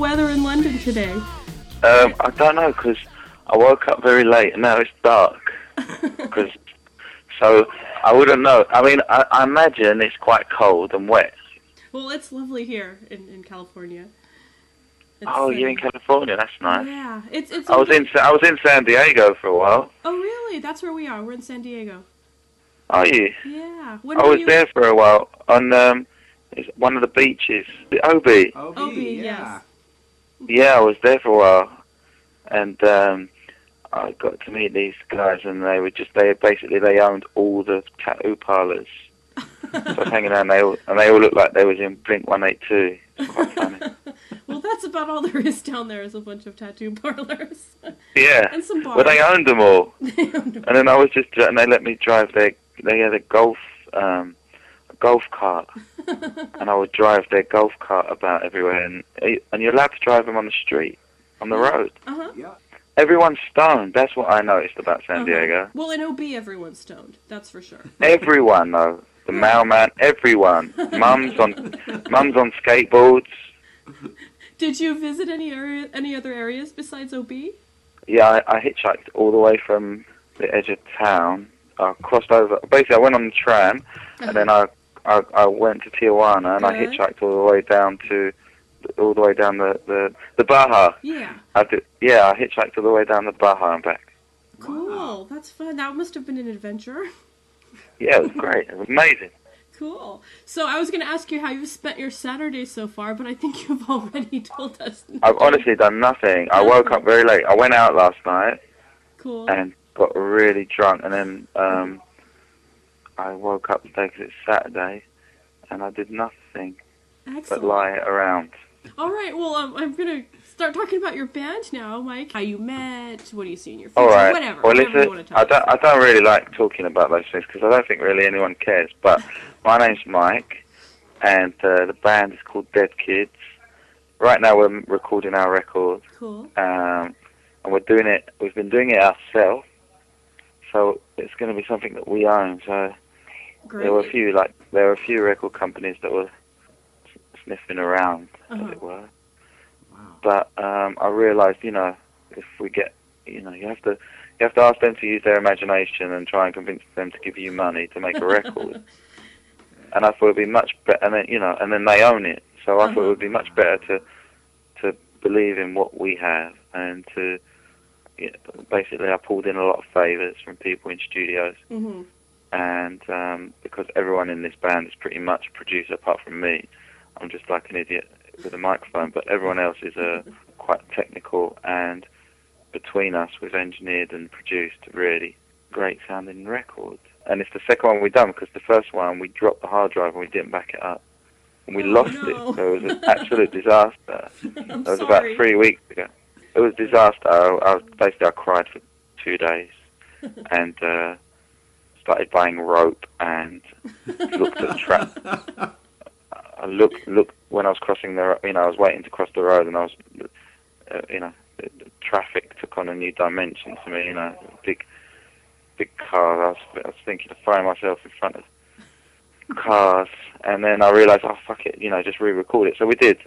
weather in London today? I don't know, because I woke up very late and now it's dark. So I wouldn't know. I mean, I imagine it's quite cold and wet. Well, it's lovely here in California. You're in California. That's nice. Yeah, it's. I was in San Diego for a while. Oh, really? That's where we are. We're in San Diego. Are you? Yeah. I was there for a while on one of the beaches, the Obi. Obi, yes. Yeah, I was there for a while, and I got to meet these guys, and they owned all the tattoo parlors. So I was hanging out, and they all looked like they was in Blink-182. It's quite funny. Well, that's about all there is down there, is a bunch of tattoo parlors. Yeah. And some bars. Well, they owned them all. And then and they let me drive they had a golf cart. And I would drive their golf cart about everywhere. And you're allowed to drive them on the street, on the road. Uh-huh. Yeah. Everyone's stoned. That's what I noticed about San Diego. Well, in OB, everyone's stoned. That's for sure. Everyone, though. The mailman, everyone. Mums on skateboards. Did you visit any other areas besides OB? Yeah, I hitchhiked all the way from the edge of town. I crossed over. Basically, I went on the tram, and then I went to Tijuana, and I hitchhiked all the way down the Baja. Yeah. I hitchhiked all the way down the Baja and back. Cool. Wow. That's fun. That must have been an adventure. Yeah, it was great. It was amazing. Cool. So I was going to ask you how you've spent your Saturday so far, but I think you've already told us. I've honestly done nothing. I woke up very late. I went out last night. Cool. And got really drunk, and then I woke up today because it's Saturday, and I did nothing but lie around. All right, well, I'm going to start talking about your band now, Mike. How you met, what do you see in your future, All right. whatever. Well, whatever you want to talk I don't really like talking about those things because I don't think really anyone cares, but my name's Mike, and the band is called Dead Kids. Right now we're recording our record. Cool. And we've been doing it ourselves, so it's going to be something that we own. So Great. there were a few record companies that were sniffing around, as it were. Wow. But I realised, if we get, you have to ask them to use their imagination and try and convince them to give you money to make a record. And I thought it'd be much better, and then they own it. So I thought it would be much better to believe in what we have, and to basically I pulled in a lot of favours from people in studios. Mm-hmm. And because everyone in this band is pretty much a producer apart from me, I'm just like an idiot with a microphone, but everyone else is quite technical, and between us we've engineered and produced a really great sounding record. And it's the second one we've done, because the first one we dropped the hard drive and we didn't back it up. And we lost it, so it was an absolute disaster. That was about 3 weeks ago. It was a disaster. I cried for 2 days, and started buying rope and looked at the track. I looked when I was crossing the, I was waiting to cross the road, and I was, the traffic took on a new dimension to me. Big car. I was thinking of throwing myself in front of cars, and then I realised, oh fuck it, just re-record it. So we did.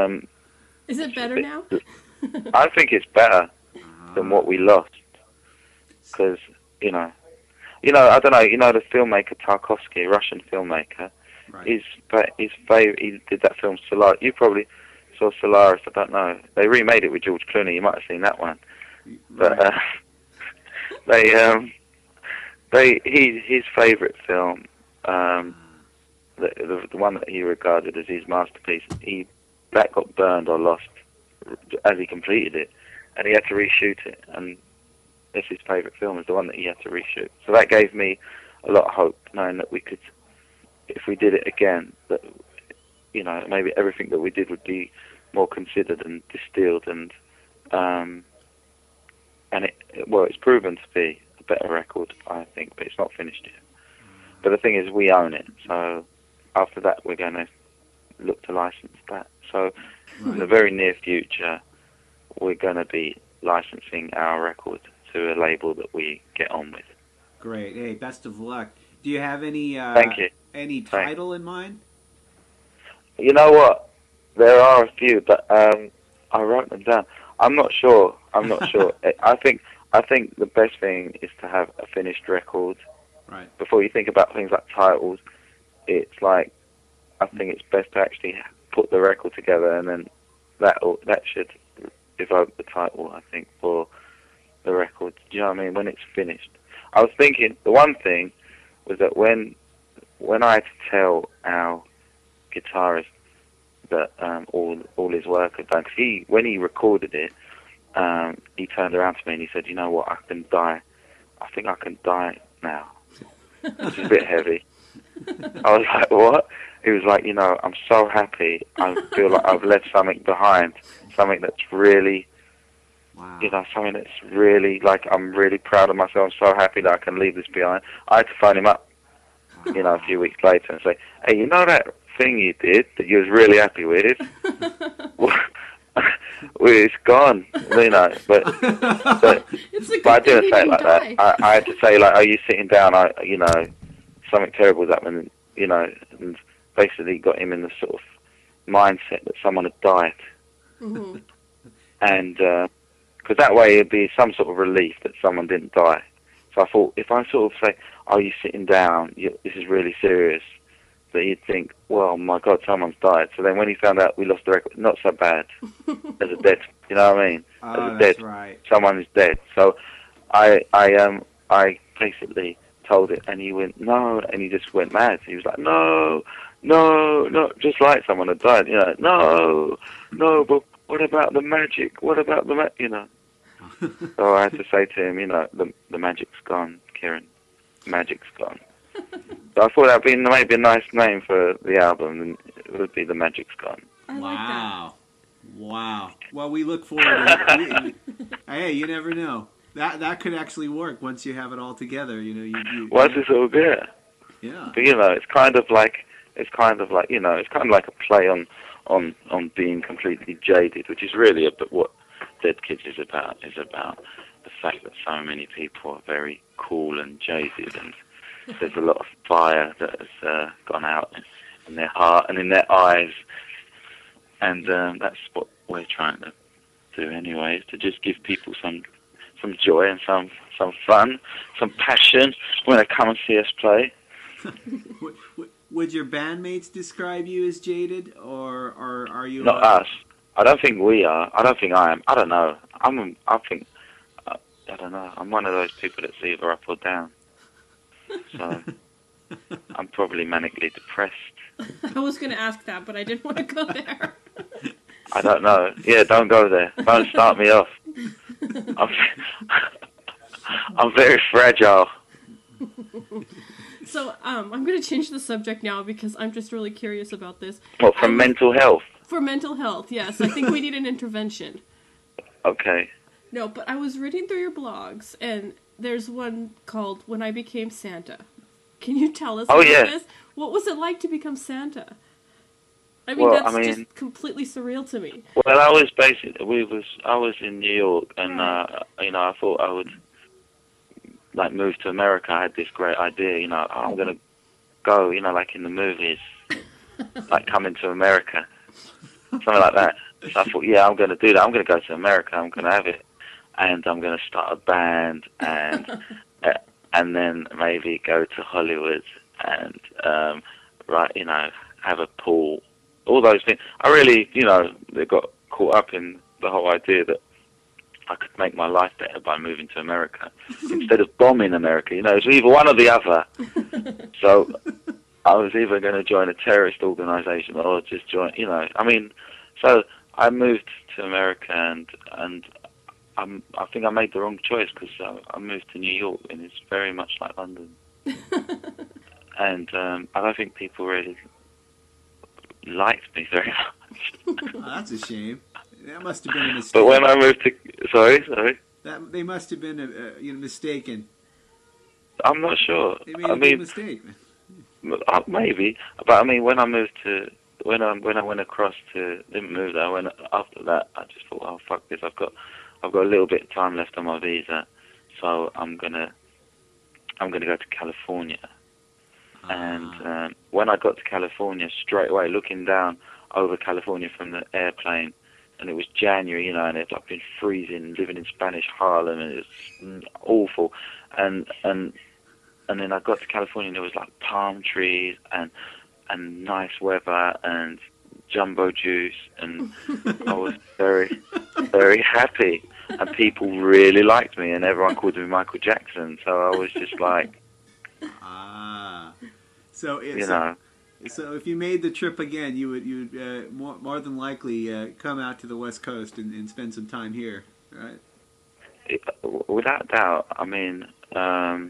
Is it better now? I think it's better than what we lost, because I don't know. The filmmaker Tarkovsky, Russian filmmaker. Right. He did that film Solaris. You probably saw Solaris. I don't know. They remade it with George Clooney. You might have seen that one. But his favourite film, the one that he regarded as his masterpiece, that got burned or lost as he completed it, and he had to reshoot it. And that's his favourite film, is the one that he had to reshoot. So that gave me a lot of hope, knowing that we could, if we did it again, that maybe everything that we did would be more considered and distilled, and it's proven to be a better record, I think, but it's not finished yet. But the thing is, we own it, so after that we're going to look to license that. So in the very near future, we're going to be licensing our record to a label that we get on with. Great. Hey, best of luck. Do you have any Thank you. Any title in mind? You know what? There are a few, but I wrote them down. I'm not sure. I'm not sure. I think the best thing is to have a finished record. Right. Before you think about things like titles, it's like I think it's best to actually put the record together, and then that should evoke the title. I think for the record. Do you know what I mean? When it's finished. I was thinking the one thing was that when I had to tell our guitarist that all his work had done, because when he recorded it, he turned around to me and he said, "You know what? I think I can die now," which is a bit heavy. I was like, "What?" He was like, "I'm so happy. I feel like I've left something behind, something that's really." Wow. Something that's really, like, I'm really proud of myself. I'm so happy that I can leave this behind. I had to phone him up, a few weeks later and say, "Hey, you know that thing you did that you was really happy with? Well, it's gone." But It's a good I thing didn't he say it didn't like die. that. I had to say, like, "Are you sitting down? Something terrible's happened," and basically got him in the sort of mindset that someone had died. Mm-hmm. And because that way it'd be some sort of relief that someone didn't die. So I thought, if I sort of say, "Are you sitting down? This is really serious," that he'd think, "Well, my God, someone's died." So then when he found out we lost the record, not so bad as a dead. You know what I mean? Oh, As a that's dead, right. someone is dead. So I basically told it, and he went, "No," and he just went mad. He was like, "No, no, no," just like someone had died. "No, no, but what about the magic? What about the So I had to say to him, the magic's gone, Kieran. The magic's gone. So I thought that'd be maybe a nice name for the album, and it would be The Magic's Gone. I like that. Wow. Well, we look forward to it. Hey, you never know. That could actually work once you have it all together. Once it's all good. Yeah. But it's kind of like it's kind of like a play on being completely jaded, which is really what Dead Kids is about. Is about the fact that so many people are very cool and jaded, and there's a lot of fire that has gone out in their heart and in their eyes, and that's what we're trying to do anyway, is to just give people some joy and some fun, some passion when they come and see us play. Would your bandmates describe you as jaded, or are you? Not us. I don't think we are. I don't think I am. I don't know. I don't know. I'm one of those people that's either up or down. So I'm probably manically depressed. I was going to ask that, but I didn't want to go there. I don't know. Yeah, don't go there. Don't start me off. I'm very fragile. So I'm going to change the subject now because I'm just really curious about this. What, from mental health? For mental health, yes. I think we need an intervention. Okay. No, but I was reading through your blogs, and there's one called When I Became Santa. Can you tell us about this? What was it like to become Santa? I mean, just completely surreal to me. Well, I was in New York, and I thought I would move to America. I had this great idea, I'm gonna go, like in the movies, like coming to America, something like that. So I thought, yeah, I'm gonna do that. I'm gonna go to America. I'm gonna have it, and I'm gonna start a band, and and then maybe go to Hollywood and have a pool. All those things. I really, they got caught up in the whole idea that I could make my life better by moving to America instead of bombing America. It's either one or the other. So I was either going to join a terrorist organization or just join, So I moved to America, and I think I made the wrong choice because I moved to New York, and it's very much like London. And I don't think people really liked me very much. Oh, that's a shame. That must have been a mistake. But when I moved to... Sorry? They must have been mistaken. I'm not sure. They made a big mistake. Maybe. But when I moved to... When I went across to... Didn't move there. After that, I just thought, oh, fuck this. I've got a little bit of time left on my visa. So I'm gonna go to California. And when I got to California, straight away, looking down over California from the airplane, and it was January, you know, and it's like been freezing, living in Spanish Harlem, and it was awful. And then I got to California, and there was like palm trees and nice weather and jumbo juice, and I was very, very happy. And people really liked me, and everyone called me Michael Jackson. So I was just like, so it's, you know. So if you made the trip again, you'd more than likely come out to the West Coast and spend some time here, right? Without doubt. I mean, I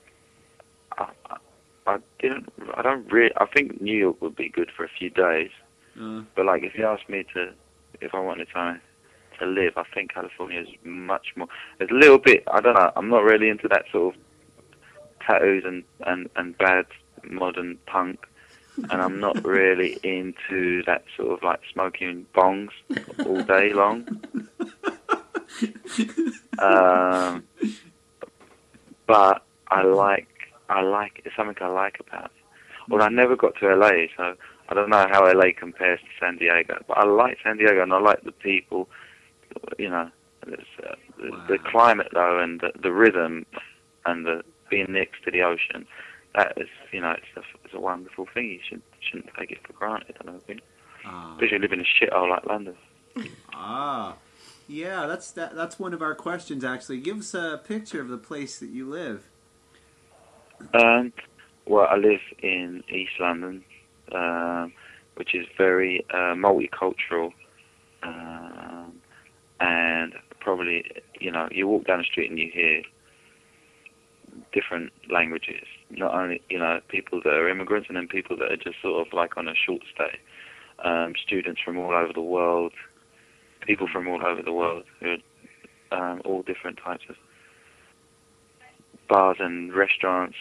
think New York would be good for a few days. But like, if you asked me if I wanted to live, I think California is much more. It's a little bit. I don't know. I'm not really into that sort of tattoos and bad modern punk. And I'm not really into that sort of like smoking bongs all day long. But I like it's something I like about it. Well, I never got to LA, so I don't know how LA compares to San Diego. But I like San Diego, and I like the people. You know, the climate though, and the rhythm, and the being next to the ocean. That is, you know, it's a wonderful thing. You shouldn't take it for granted, I don't think. Especially living in a shithole like London. Yeah, that's one of our questions, actually. Give us a picture of the place that you live. Well, I live in East London, which is very multicultural, and probably, you know, you walk down the street and you hear different languages. Not only, you know, people that are immigrants, and then people that are just sort of like on a short stay. Students from all over the world, people from all over the world, who are all different types of bars and restaurants.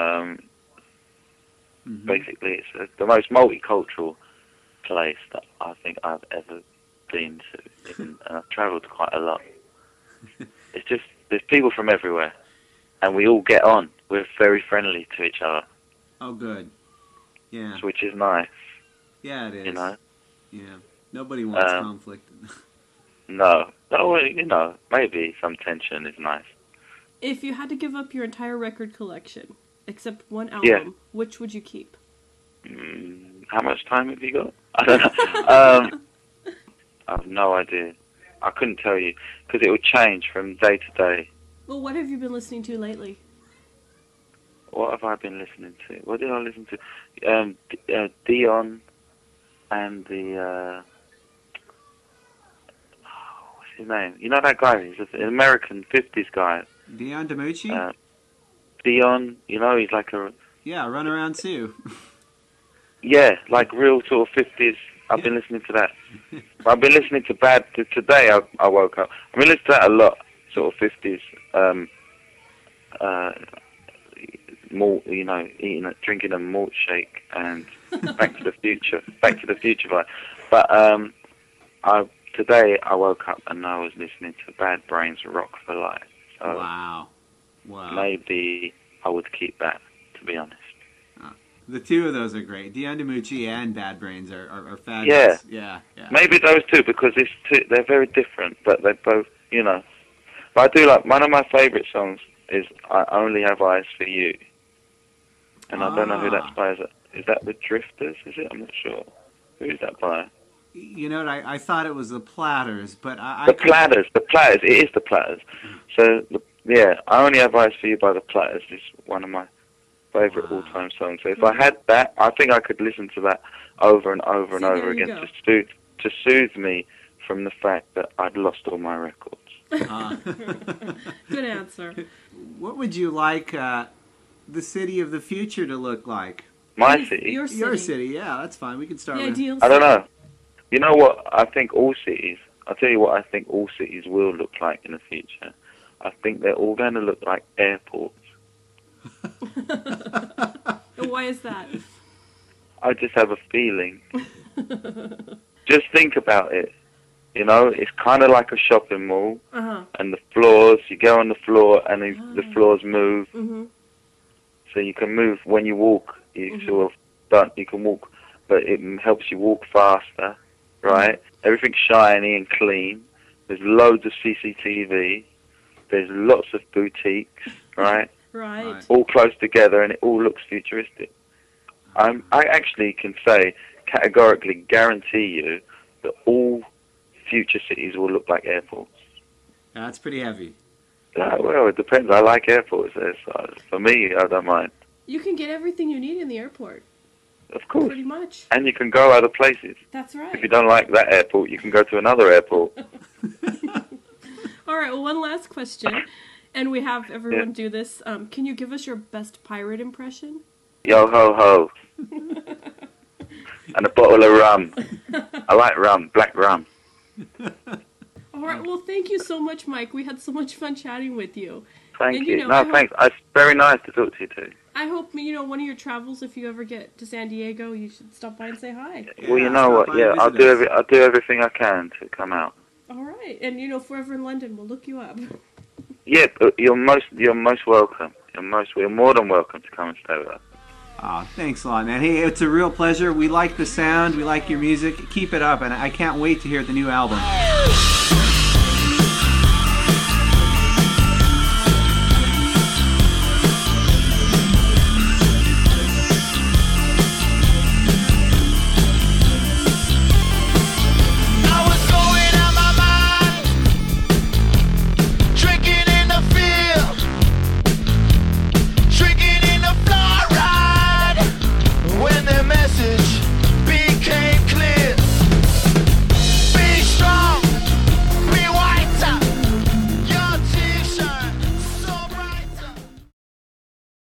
Basically, it's the most multicultural place that I think I've ever been to. And I've travelled quite a lot. It's just, there's people from everywhere, and we all get on. We're very friendly to each other. Oh, good. Yeah. Which is nice. Yeah, it is. You know? Yeah. Nobody wants conflict. No. Well, you know, maybe some tension is nice. If you had to give up your entire record collection, except one album, which would you keep? How much time have you got? I don't know. I have no idea. I couldn't tell you, because it would change from day to day. Well, what have you been listening to lately? What have I been listening to? What did I listen to? Dion and the... what's his name? You know that guy? He's an American 50s guy. Dion DiMucci? Dion, you know, he's like a... Yeah, Run Around Sue. Yeah, like real sort of 50s. I've been listening to that. I've been listening to today I woke up. I've been listening to that a lot, sort of 50s. Malt, you know, drinking a malt shake and Back to the Future vibe. But today I woke up and I was listening to Bad Brains Rock for Life. So wow. Maybe I would keep that, to be honest. The two of those are great. Dion DiMucci and Bad Brains are fabulous. Yeah. Maybe those two, because they're very different, but they both, you know. But I do like, one of my favourite songs is I Only Have Eyes for You. And I don't know who that's by. Is that the Drifters, is it? I'm not sure. Who is that by? You know, I thought it was the Platters, but The Platters. It is the Platters. So, I Only Have Eyes for You by the Platters is one of my favourite all-time songs. So if I had that, I think I could listen to that over and over and over again to soothe me from the fact that I'd lost all my records. Good answer. What would you like the city of the future to look like? My city? Your city. Your city, yeah, that's fine. We can start with... I don't know. You know what? I think all cities... I'll tell you what I think all cities will look like in the future. I think they're all going to look like airports. Why is that? I just have a feeling. Just think about it. You know, it's kind of like a shopping mall, and the floors, you go on the floor, and the floors move. So you can move when you walk. You sort of you can walk, but it helps you walk faster, right? Everything's shiny and clean. There's loads of CCTV. There's lots of boutiques, right? Right. All close together, and it all looks futuristic. I actually can say, categorically guarantee you that all future cities will look like airports. That's pretty heavy. Well, it depends. I like airports. For me, I don't mind. You can get everything you need in the airport. Of course. Pretty much. And you can go other places. That's right. If you don't like that airport, you can go to another airport. All right, well, one last question, and we have everyone do this. Can you give us your best pirate impression? Yo ho ho. And a bottle of rum. I like rum, black rum. All right, well, thank you so much, Mike. We had so much fun chatting with you. Thank you. Thanks. It's very nice to talk to you too. I hope, one of your travels, if you ever get to San Diego, you should stop by and say hi. Well, you know what? Yeah, I'll do everything I can to come out. All right, and Forever in London, we'll look you up. Yeah, you're most welcome. You're more than welcome to come and stay with us. Oh, thanks a lot, man. Hey, it's a real pleasure. We like the sound. We like your music. Keep it up, and I can't wait to hear the new album.